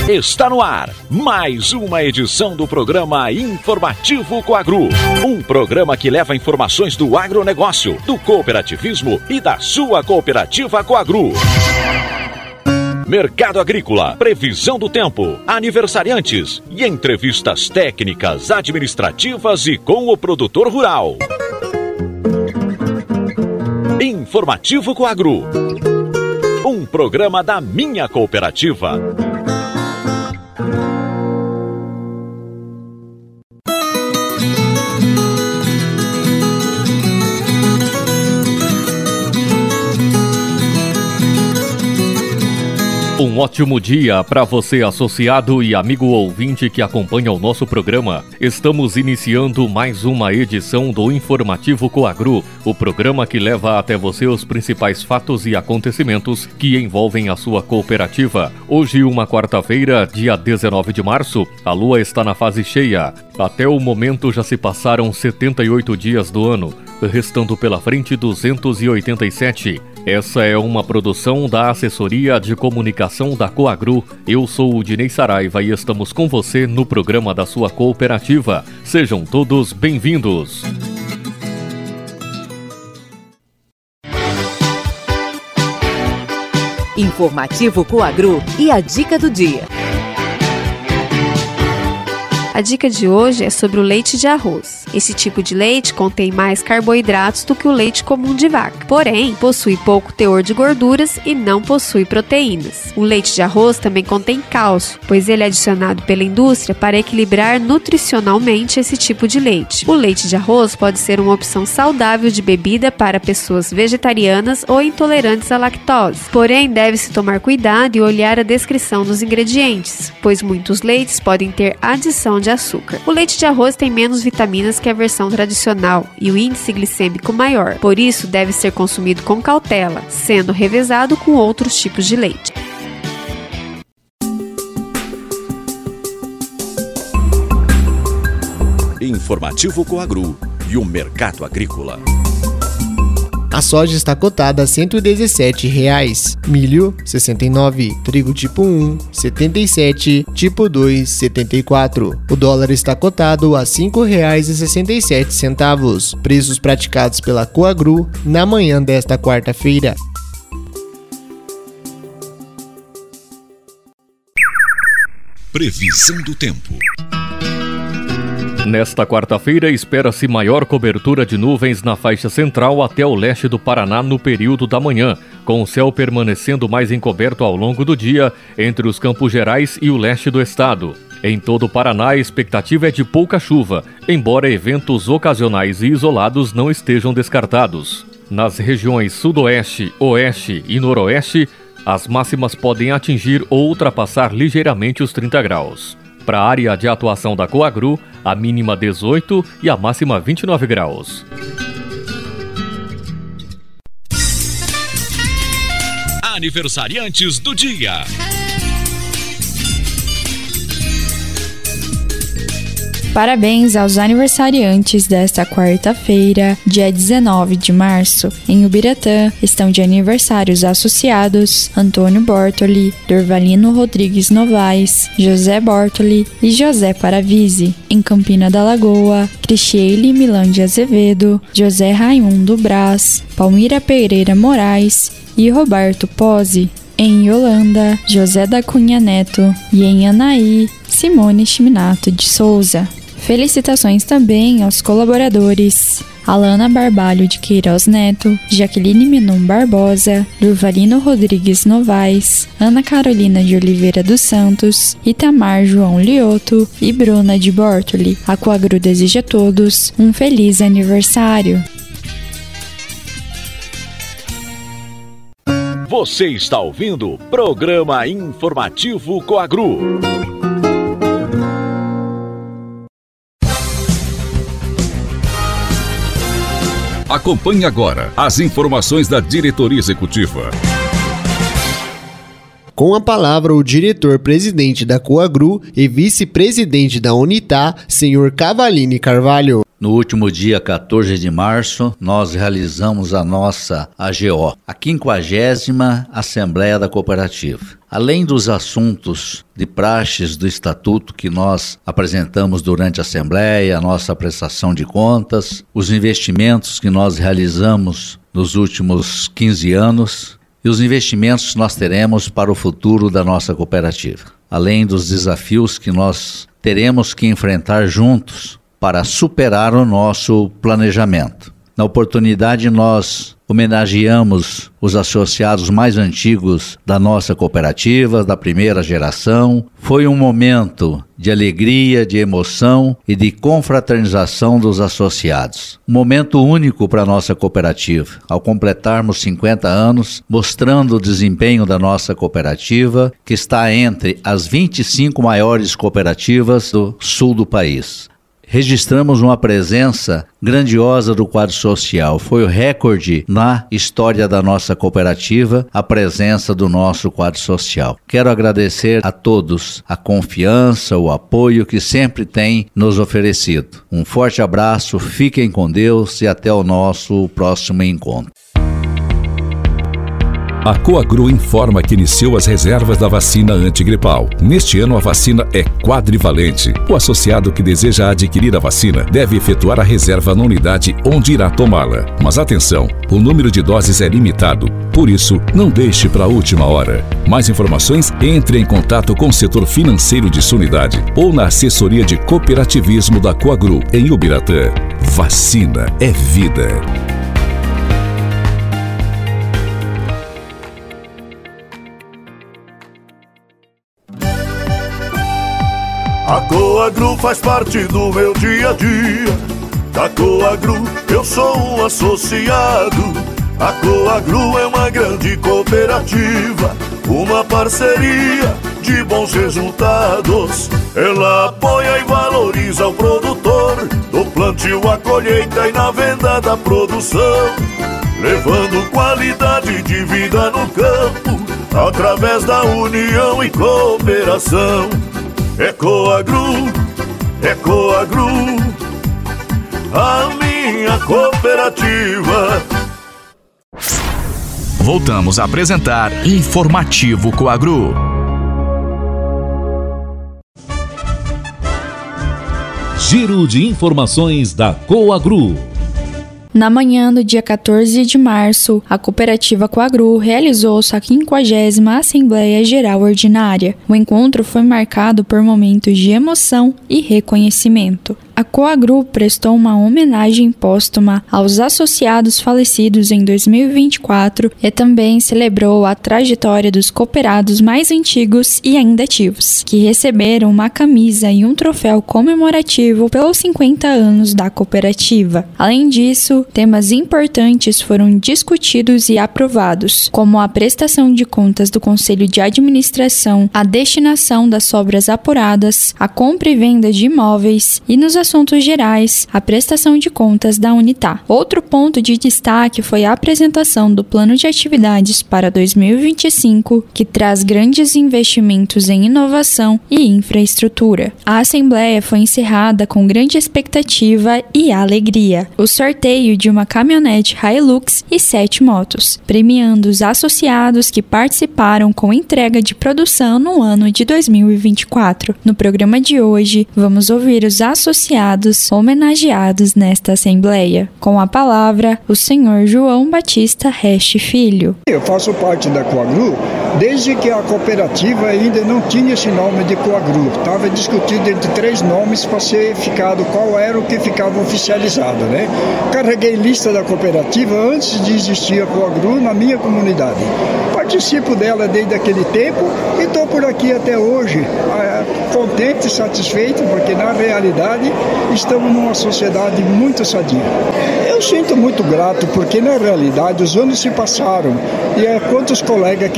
Está no ar mais uma edição do programa Informativo Coagru. Um programa que leva informações do agronegócio, do cooperativismo e da sua cooperativa Coagru. Mercado agrícola, previsão do tempo, aniversariantes e entrevistas técnicas, administrativas e com o produtor rural. Informativo Coagru. Um programa da minha cooperativa. Um ótimo dia para você, associado e amigo ouvinte que acompanha o nosso programa. Estamos iniciando mais uma edição do Informativo Coagru, o programa que leva até você os principais fatos e acontecimentos que envolvem a sua cooperativa. Hoje, uma quarta-feira, dia 19 de março, a lua está na fase cheia. Até o momento já se passaram 78 dias do ano, restando pela frente 287. Essa é uma produção da Assessoria de Comunicação da Coagru. Eu sou o Dinei Saraiva e estamos com você no programa da sua cooperativa. Sejam todos bem-vindos. Informativo Coagru e a dica do dia. A dica de hoje é sobre o leite de arroz. Esse tipo de leite contém mais carboidratos do que o leite comum de vaca, porém possui pouco teor de gorduras e não possui proteínas. O leite de arroz também contém cálcio, pois ele é adicionado pela indústria para equilibrar nutricionalmente esse tipo de leite. O leite de arroz pode ser uma opção saudável de bebida para pessoas vegetarianas ou intolerantes à lactose, porém deve-se tomar cuidado e olhar a descrição dos ingredientes, pois muitos leites podem ter adição de açúcar. O leite de arroz tem menos vitaminas que a versão tradicional e o índice glicêmico maior, por isso deve ser consumido com cautela, sendo revezado com outros tipos de leite. Informativo Coagru e o mercado agrícola. A soja está cotada a R$ 117,00, milho R$ 69, trigo tipo 1 R$ 77, tipo 2 R$ 74. O dólar está cotado a R$ 5,67, preços praticados pela Coagru na manhã desta quarta-feira. Previsão do tempo. Nesta quarta-feira, espera-se maior cobertura de nuvens na faixa central até o leste do Paraná no período da manhã, com o céu permanecendo mais encoberto ao longo do dia entre os Campos Gerais e o leste do estado. Em todo o Paraná, a expectativa é de pouca chuva, embora eventos ocasionais e isolados não estejam descartados. Nas regiões sudoeste, oeste e noroeste, as máximas podem atingir ou ultrapassar ligeiramente os 30 graus. Para a área de atuação da Coagru, a mínima 18 e a máxima 29 graus. Aniversariantes do dia. Parabéns aos aniversariantes desta quarta-feira, dia 19 de março. Em Ubiratã estão de aniversários associados Antônio Bortoli, Dorvalino Rodrigues Novaes, José Bortoli e José Paravise. Em Campina da Lagoa, Cristiele Milan de Azevedo, José Raimundo Braz, Palmira Pereira Moraes e Roberto Pozzi. Em Yolanda, José da Cunha Neto e em Anaí, Simone Chiminato de Souza. Felicitações também aos colaboradores Alana Barbalho de Queiroz Neto, Jaqueline Menon Barbosa, Durvalino Rodrigues Novaes, Ana Carolina de Oliveira dos Santos, Itamar João Lioto e Bruna de Bortoli. A Coagru deseja a todos um feliz aniversário. Você está ouvindo o programa Informativo Coagru. Acompanhe agora as informações da diretoria executiva. Com a palavra, o diretor-presidente da Coagru e vice-presidente da Unitá, senhor Cavalini Carvalho. No último dia 14 de março, nós realizamos a nossa AGO, a 50ª Assembleia da Cooperativa. Além dos assuntos de praxes do Estatuto que nós apresentamos durante a Assembleia, a nossa prestação de contas, os investimentos que nós realizamos nos últimos 15 anos e os investimentos que nós teremos para o futuro da nossa cooperativa. Além dos desafios que nós teremos que enfrentar juntos para superar o nosso planejamento. Na oportunidade, nós homenageamos os associados mais antigos da nossa cooperativa, da primeira geração. Foi um momento de alegria, de emoção e de confraternização dos associados. Um momento único para a nossa cooperativa, ao completarmos 50 anos, mostrando o desempenho da nossa cooperativa, que está entre as 25 maiores cooperativas do sul do país. Registramos uma presença grandiosa do quadro social. Foi o recorde na história da nossa cooperativa, a presença do nosso quadro social. Quero agradecer a todos a confiança, o apoio que sempre têm nos oferecido. Um forte abraço, fiquem com Deus e até o nosso próximo encontro. A Coagru informa que iniciou as reservas da vacina antigripal. Neste ano, a vacina é quadrivalente. O associado que deseja adquirir a vacina deve efetuar a reserva na unidade onde irá tomá-la. Mas atenção, o número de doses é limitado. Por isso, não deixe para a última hora. Mais informações, entre em contato com o setor financeiro de sua unidade ou na assessoria de cooperativismo da Coagru, em Ubiratã. Vacina é vida. A Coagru faz parte do meu dia a dia. Da Coagru eu sou um associado. A Coagru é uma grande cooperativa, uma parceria de bons resultados. Ela apoia e valoriza o produtor, do plantio à colheita e na venda da produção, levando qualidade de vida no campo, através da união e cooperação. É Coagru, a minha cooperativa. Voltamos a apresentar Informativo Coagru. Giro de informações da Coagru. Na manhã do dia 14 de março, a cooperativa Coagru realizou sua 50ª Assembleia Geral Ordinária. O encontro foi marcado por momentos de emoção e reconhecimento. A Coagru prestou uma homenagem póstuma aos associados falecidos em 2024 e também celebrou a trajetória dos cooperados mais antigos e ainda ativos, que receberam uma camisa e um troféu comemorativo pelos 50 anos da cooperativa. Além disso, temas importantes foram discutidos e aprovados, como a prestação de contas do Conselho de Administração, a destinação das sobras apuradas, a compra e venda de imóveis e, nos assuntos gerais, a prestação de contas da Unitá. Outro ponto de destaque foi a apresentação do Plano de Atividades para 2025, que traz grandes investimentos em inovação e infraestrutura. A Assembleia foi encerrada com grande expectativa e alegria. O sorteio de uma caminhonete Hilux e 7 motos, premiando os associados que participaram com entrega de produção no ano de 2024. No programa de hoje, vamos ouvir os associados homenageados nesta Assembleia. Com a palavra, o senhor João Batista Reste Filho. Eu faço parte da Coagru desde que a cooperativa ainda não tinha esse nome de Coagru. Estava discutido entre 3 nomes para ser ficado qual era o que ficava oficializado, né? Carreguei lista da cooperativa antes de existir a Coagru na minha comunidade. Participo dela desde aquele tempo e estou por aqui até hoje, contente e satisfeito, porque na realidade estamos numa sociedade muito sadia. Eu sinto muito grato, porque na realidade os anos se passaram e quantos colegas que estavam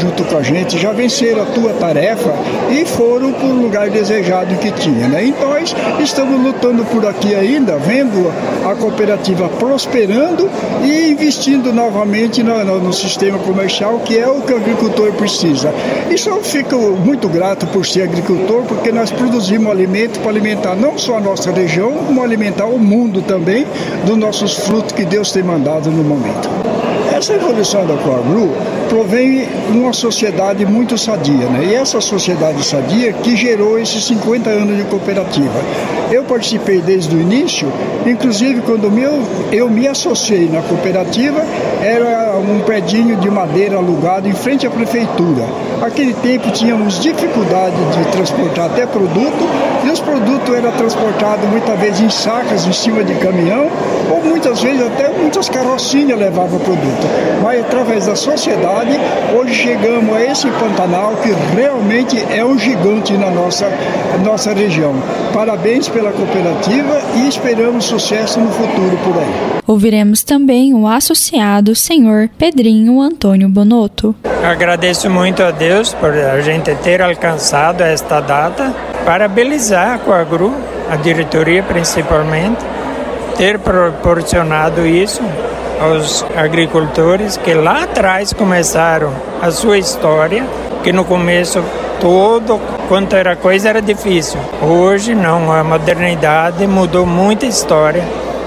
junto com a gente, já venceram a tua tarefa e foram para o lugar desejado que tinha, né? E nós estamos lutando por aqui ainda, vendo a cooperativa prosperando e investindo novamente no sistema comercial, que é o que o agricultor precisa. E só fico muito grato por ser agricultor, porque nós produzimos alimento para alimentar não só a nossa região, como alimentar o mundo também dos nossos frutos que Deus tem mandado no momento. Essa evolução da Coagru provém de uma sociedade muito sadia, né? E essa sociedade sadia que gerou esses 50 anos de cooperativa. Eu participei desde o início, inclusive quando eu me associei na cooperativa, era um predinho de madeira alugado em frente à prefeitura. Naquele tempo tínhamos dificuldade de transportar até produto, e os produtos eram transportados muitas vezes em sacas em cima de caminhão, ou muitas vezes até muitas carrocinhas levavam produto. Mas através da sociedade, hoje chegamos a esse Pantanal que realmente é um gigante na nossa região. Parabéns pela cooperativa e esperamos sucesso no futuro por aí. Ouviremos também o associado senhor Pedrinho Antônio Bonotto. Agradeço muito a Deus por a gente ter alcançado esta data. Parabenizar a Coagru, a diretoria principalmente, ter proporcionado isso aos agricultores que lá atrás começaram a sua história, que no começo quanto era coisa era difícil. Hoje não, a modernidade mudou muita história,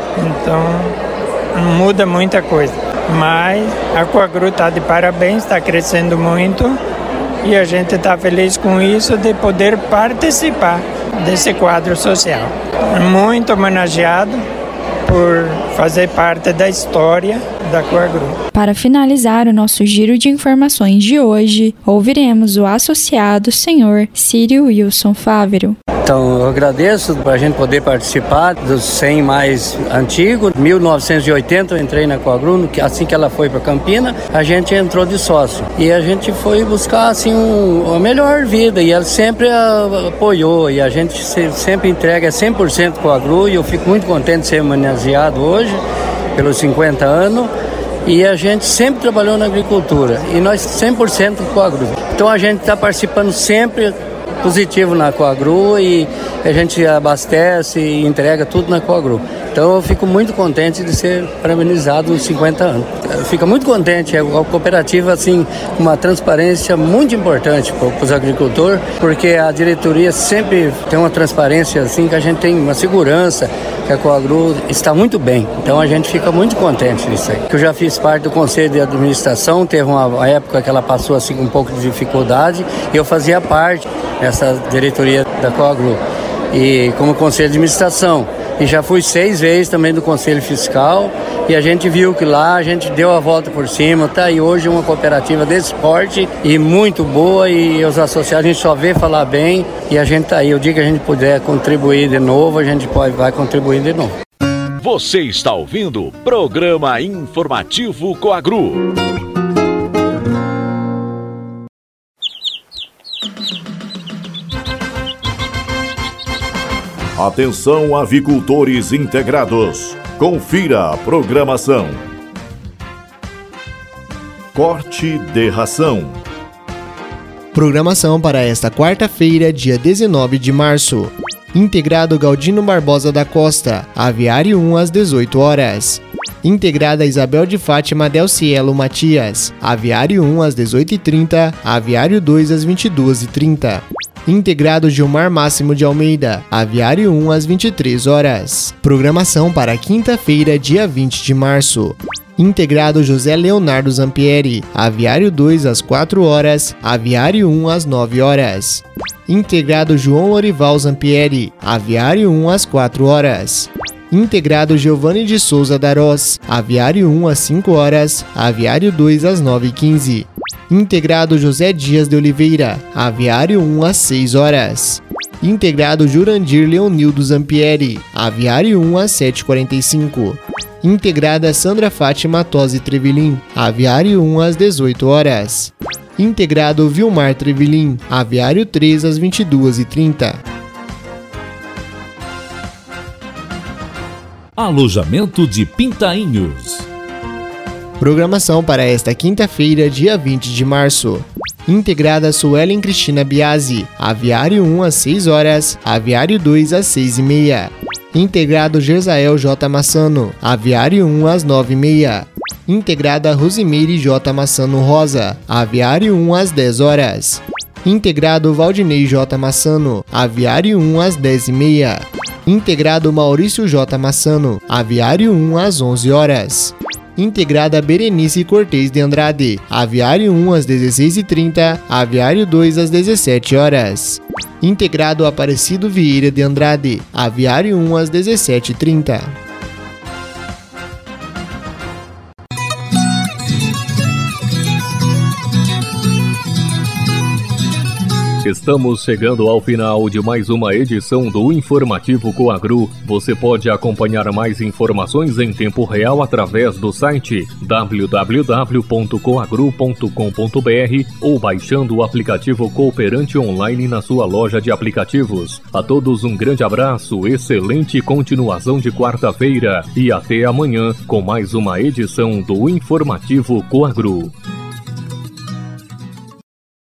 então muda muita coisa. Mas a Coagru está de parabéns, está crescendo muito e a gente está feliz com isso de poder participar desse quadro social. Muito homenageado por fazer parte da história da Coagru. Para finalizar o nosso giro de informações de hoje, ouviremos o associado senhor Círio Wilson Fávero. Então, eu agradeço para a gente poder participar dos 100 mais antigos. Em 1980 eu entrei na Coagru, assim que ela foi para Campina, a gente entrou de sócio. E a gente foi buscar assim, uma melhor vida, e ela sempre apoiou, e a gente sempre entrega 100% Coagru, e eu fico muito contente de ser homenageado hoje, pelos 50 anos. E a gente sempre trabalhou na agricultura, e nós 100% Coagru. Então a gente está participando sempre positivo na Coagru, e a gente abastece e entrega tudo na Coagru. Então eu fico muito contente de ser parabenizado nos 50 anos. Fico muito contente, é uma cooperativa assim, com uma transparência muito importante para os agricultores, porque a diretoria sempre tem uma transparência assim, que a gente tem uma segurança, que a Coagru está muito bem. Então a gente fica muito contente nisso aí. Eu já fiz parte do conselho de administração, teve uma época que ela passou assim com um pouco de dificuldade, e eu fazia parte dessa diretoria da Coagru, e como conselho de administração. E já fui 6 vezes também do Conselho Fiscal, e a gente viu que lá a gente deu a volta por cima, tá? E hoje uma cooperativa desse porte e muito boa, e os associados a gente só vê falar bem, e a gente tá aí. O dia que a gente puder contribuir de novo, a gente vai contribuir de novo. Você está ouvindo o Programa Informativo Coagru. Atenção, avicultores integrados. Confira a programação. Corte de ração. Programação para esta quarta-feira, dia 19 de março. Integrado Galdino Barbosa da Costa, Aviário 1 às 18 horas. Integrada Isabel de Fátima Del Cielo Matias, Aviário 1 às 18h30, Aviário 2 às 22h30. Integrado Gilmar Máximo de Almeida, Aviário 1 às 23 horas. Programação para quinta-feira, dia 20 de março. Integrado José Leonardo Zampieri, Aviário 2 às 4 horas, Aviário 1 às 9 horas. Integrado João Lorival Zampieri, Aviário 1 às 4 horas. Integrado Giovanni de Souza Darós, Aviário 1 às 5 horas, Aviário 2 às 9h15. Integrado José Dias de Oliveira, Aviário 1 às 6 horas. Integrado Jurandir Leonildo Zampieri, Aviário 1 às 7h45. Integrada Sandra Fátima Tosi Trevilim, Aviário 1 às 18 horas. Integrado Vilmar Trevilim, Aviário 3 às 22h30. Alojamento de Pintainhos. Programação para esta quinta-feira, dia 20 de março. Integrada Suelen Cristina Biasi, Aviário 1 às 6 horas, Aviário 2 às 6h30. Integrado Gersael J. Massano, Aviário 1 às 9h30. Integrada Rosimeire J. Massano Rosa, Aviário 1 às 10 horas. Integrado Valdinei J. Massano, Aviário 1 às 10h30. Integrado Maurício J. Massano, Aviário 1 às 11 horas. Integrada Berenice Cortez de Andrade, Aviário 1 às 16h30, Aviário 2 às 17 horas. Integrado Aparecido Vieira de Andrade, Aviário 1 às 17h30. Estamos chegando ao final de mais uma edição do Informativo Coagru. Você pode acompanhar mais informações em tempo real através do site www.coagru.com.br ou baixando o aplicativo Cooperante Online na sua loja de aplicativos. A todos um grande abraço, excelente continuação de quarta-feira e até amanhã com mais uma edição do Informativo Coagru.